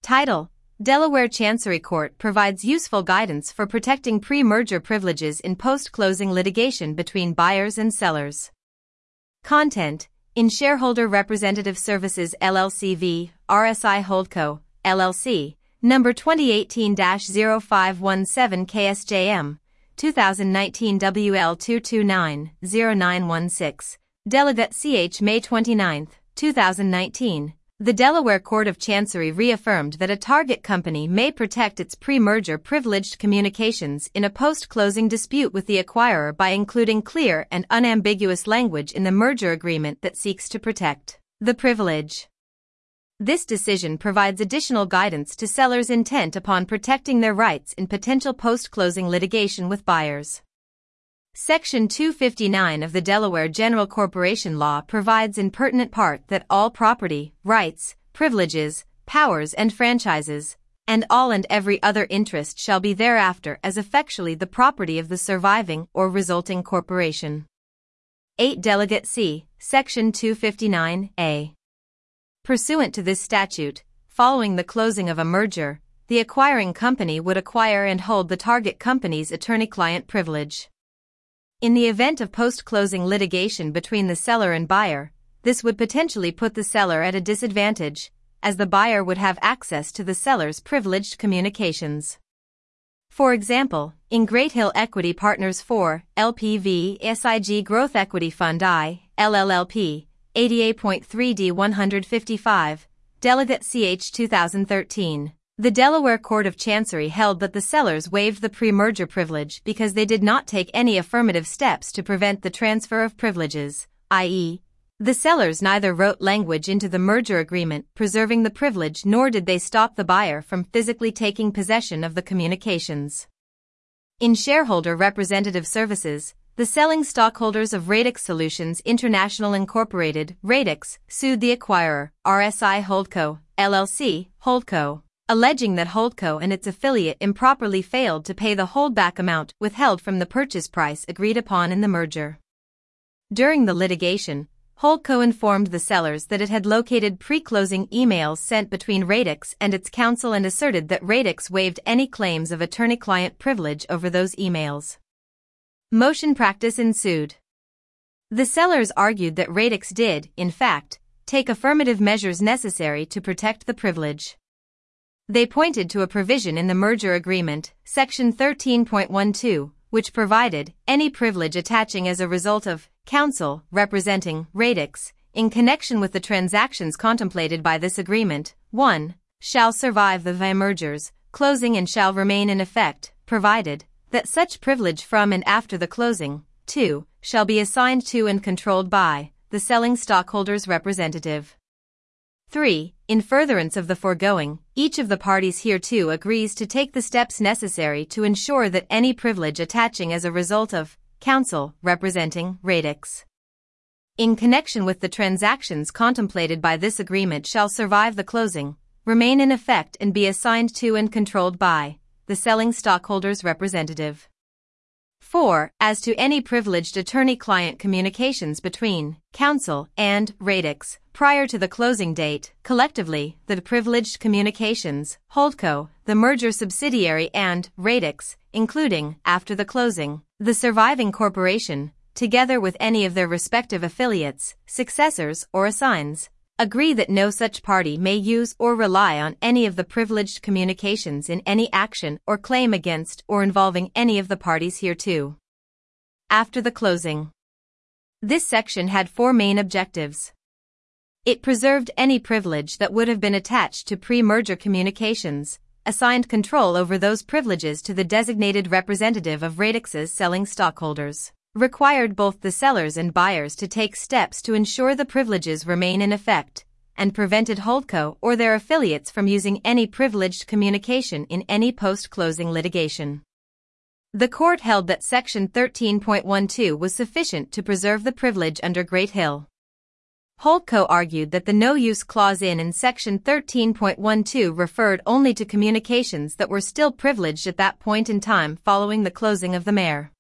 Title: Delaware Chancery Court provides useful guidance for protecting pre-merger privileges in post-closing litigation between buyers and sellers. Content: in Shareholder Representative Services LLC v. RSI Holdco, LLC, number 2018-0517 KSJM, 2019 WL229-0916, Delegate CH May 29, 2019. The Delaware Court of Chancery reaffirmed that a target company may protect its pre-merger privileged communications in a post-closing dispute with the acquirer by including clear and unambiguous language in the merger agreement that seeks to protect the privilege. This decision provides additional guidance to sellers intent upon protecting their rights in potential post-closing litigation with buyers. Section 259 of the Delaware General Corporation Law provides in pertinent part that all property, rights, privileges, powers and franchises, and all and every other interest shall be thereafter as effectually the property of the surviving or resulting corporation. 8 Delegate C, Section 259A. Pursuant to this statute, following the closing of a merger, the acquiring company would acquire and hold the target company's attorney-client privilege. In the event of post-closing litigation between the seller and buyer, this would potentially put the seller at a disadvantage, as the buyer would have access to the seller's privileged communications. For example, in Great Hill Equity Partners 4, LPV SIG Growth Equity Fund I, LLLP, 88.3D 155, Delegate CH 2013. The Delaware Court of Chancery held that the sellers waived the pre-merger privilege because they did not take any affirmative steps to prevent the transfer of privileges, i.e., the sellers neither wrote language into the merger agreement preserving the privilege nor did they stop the buyer from physically taking possession of the communications. In Shareholder Representative Services, the selling stockholders of Radix Solutions International Incorporated, Radix, sued the acquirer, RSI Holdco, LLC, Holdco, alleging that Holdco and its affiliate improperly failed to pay the holdback amount withheld from the purchase price agreed upon in the merger. During the litigation, Holdco informed the sellers that it had located pre-closing emails sent between Radix and its counsel and asserted that Radix waived any claims of attorney-client privilege over those emails. Motion practice ensued. The sellers argued that Radix did, in fact, take affirmative measures necessary to protect the privilege. They pointed to a provision in the merger agreement, Section 13.12, which provided any privilege attaching as a result of counsel representing Radix in connection with the transactions contemplated by this agreement, 1, shall survive the merger's closing and shall remain in effect, provided that such privilege from and after the closing, 2, shall be assigned to and controlled by the selling stockholders' representative. 3. In furtherance of the foregoing, each of the parties hereto agrees to take the steps necessary to ensure that any privilege attaching as a result of counsel representing Radix in connection with the transactions contemplated by this agreement shall survive the closing, remain in effect and be assigned to and controlled by the selling stockholders' representative. 4. As to any privileged attorney-client communications between counsel and Radix prior to the closing date, collectively, the privileged communications, Holdco, the merger subsidiary and Radix, including, after the closing, the surviving corporation, together with any of their respective affiliates, successors, or assigns, agree that no such party may use or rely on any of the privileged communications in any action or claim against or involving any of the parties hereto. After the closing. This section had 4 main objectives. It preserved any privilege that would have been attached to pre-merger communications, assigned control over those privileges to the designated representative of Radix's selling stockholders, required both the sellers and buyers to take steps to ensure the privileges remain in effect, and prevented Holdco or their affiliates from using any privileged communication in any post-closing litigation. The court held that Section 13.12 was sufficient to preserve the privilege under Great Hill. Holdco argued that the no-use clause in Section 13.12 referred only to communications that were still privileged at that point in time following the closing of the merger.